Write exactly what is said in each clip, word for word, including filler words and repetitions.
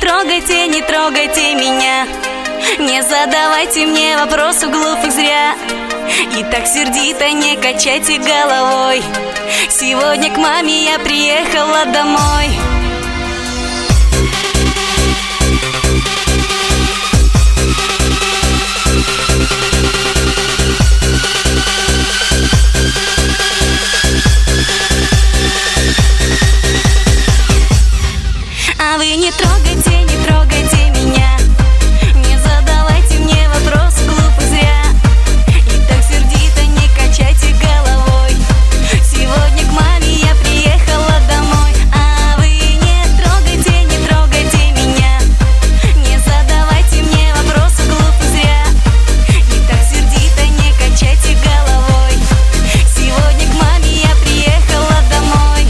трогайте, не трогайте меня. Не задавайте мне вопросов глупых зря. И так сердито не качайте головой. Сегодня к маме я приехала домой. А вы не трогайте, не трогайте меня. Не задавайте мне вопросы глупых зря. И так сердито не качайте головой. Сегодня к маме я приехала домой. А вы не трогайте, не трогайте меня. Не задавайте мне вопросы глупых зря. И так сердито не качайте головой. Сегодня к маме я приехала домой.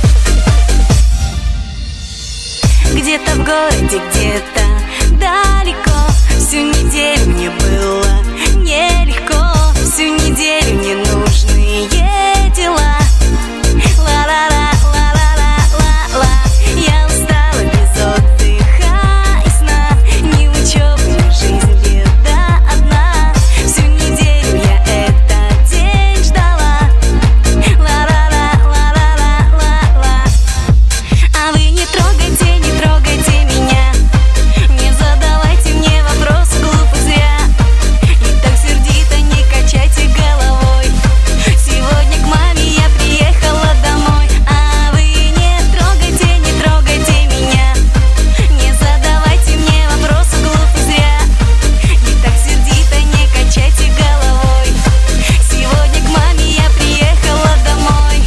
Где-то в городе, где-то далеко. Всю неделю мне было нелегко. Всю неделю ненужные дела. Ла-ла-ла, ла-ла-ла-ла-ла. Я устала без отдыха и сна. Ни учебы, ни жизнь, беда одна. Всю неделю я этот день ждала. Ла-ла-ла, ла-ла-ла-ла-ла. А вы не трогайте, не трогайте меня. Не задавайте мне вопросы глупых зря. И так сердито не качайте головой. Сегодня к маме я приехала домой. А вы не трогайте, не трогайте меня. Не задавайте мне вопросы глупых зря. И так сердито не качайте головой. Сегодня к маме я приехала домой.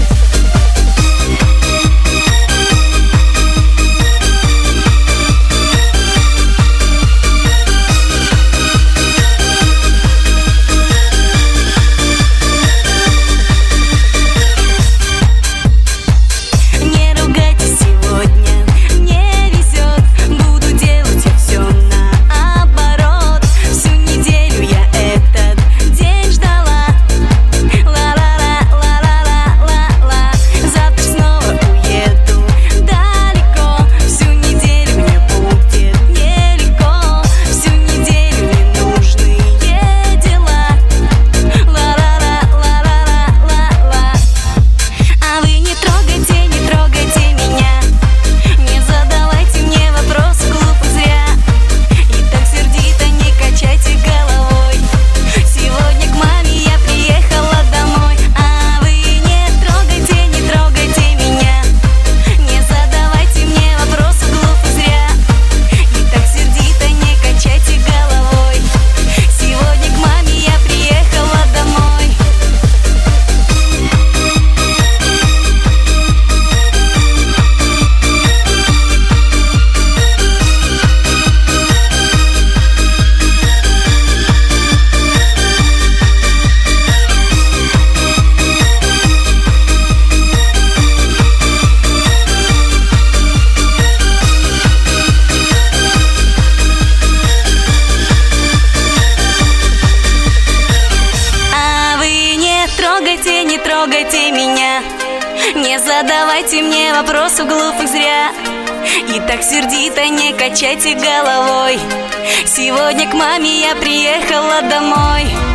Не ругайтесь, сегодня не везет. Буду делать я все наоборот. Всю неделю я этот день ждала. Ла-ла-ла, ла-ла-ла-ла-ла. Завтра снова уеду далеко. Всю неделю мне будет нелегко. Всю неделю ненужные дела. Ла-ла-ла, ла-ла-ла-ла-ла. А вы не трогайте, не трогайте меня. Не задавайте мне вопросы глупых зря. И так сердито не качайте головой. Сегодня к маме я приехала домой. А вы не трогайте, не трогайте меня. Не задавайте мне вопросы глупых зря. И так сердито не качайте головой. Сегодня к маме я приехала домой. А вы не трогайте, не трогайте меня. Не задавайте мне вопросов глупых зря. И так сердито не качайте головой. Сегодня к маме я приехала домой.